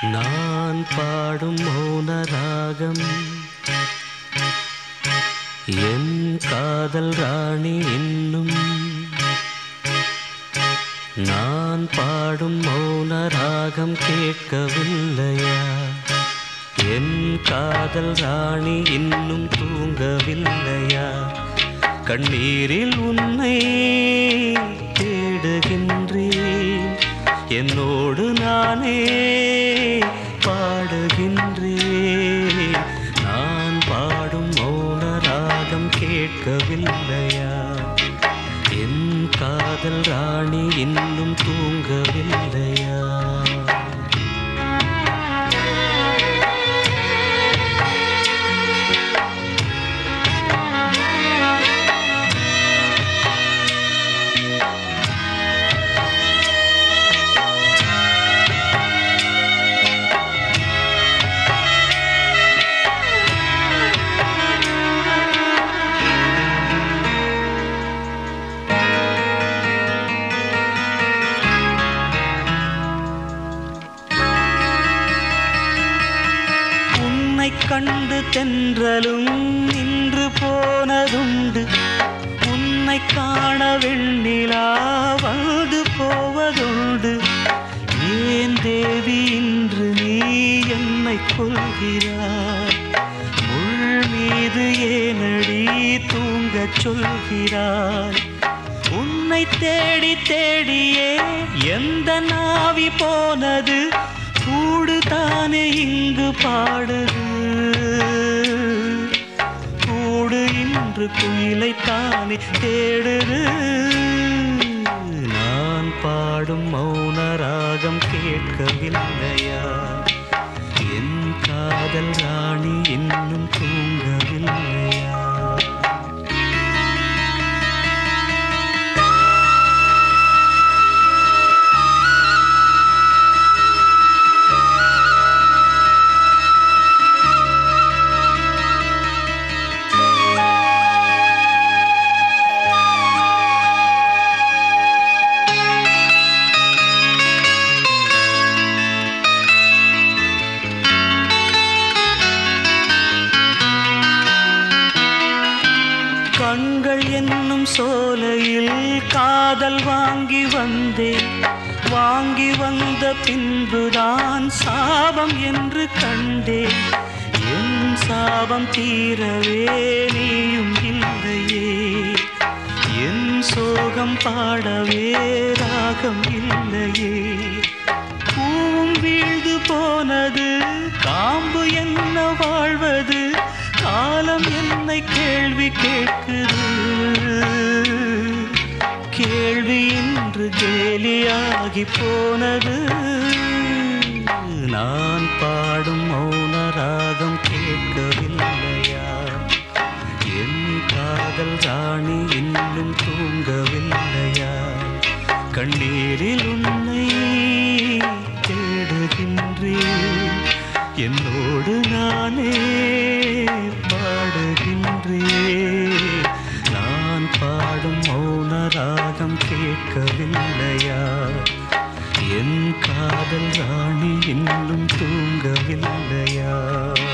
நான் பாடும் மௌன ராகம் என் காதல் ராணி இன்னும். நான் பாடும் மௌன ராகம் கேட்கவில்லையா? என் காதல் ராணி இன்னும் தூங்கவில்லையா? கண்ணீரில் உன்னை தேடுகின்றேன், என்னோடு நானே பாடுகின்றேன். நான் பாடும் மௌன ராகம் கேட்கவில்லையா? என் காதல் ராணி இன்னும் தூங்கவில்லையா? கண்டு தென்றலும் நின்று போனதுண்டு, உன்னை காண வெண்ணிலா வந்து போவதுண்டு. ஏன் தேவி இன்று நீ என்னை கொள்கிறாய்? முள் மீது ஏனடி தூங்கச் சொல்கிறாய்? உன்னை தேடி தேடியே எந்த நாவி போனது? கூடு தானே இங்கு பாடுது, கூடு இன்று குயிலைத்தானே தேடுது. நான் பாடும் மௌன ராகம் கேட்கவில்லையா? என் காதல் ராணி இன்னும் தூங்கவில்லையா? கண்கள் என்னும் சோலையில் காதல் வாங்கி வந்தேன், வாங்கி வந்த பின்புதான் சாபம் என்று கண்டேன். என் சாபம் தீரவே நீயும் இல்லையே, என் சோகம் பாடவே ராகம் இல்லையே. பூவும் வீழ்ந்து போனது, காம்பு என்ன வாழ்வது? காலம் என்னை கேள்வி கேட்குது, கேள்வி இன்று கேலியாகி போனது. நான் பாடும் மௌன ராகம் கேட்கவில்லையா? என் காதல் ராணி இன்னும் தூங்கவில்லையா? கண்ணீரில் உன்னை தேடுகின்றேன், என்னோடு நானே பாடுகின்றேன். நான் பாடும் மௌன ராகம் கேட்கவில்லையா? என் காதல் ராணி இன்னும் தூங்கவில்லையா?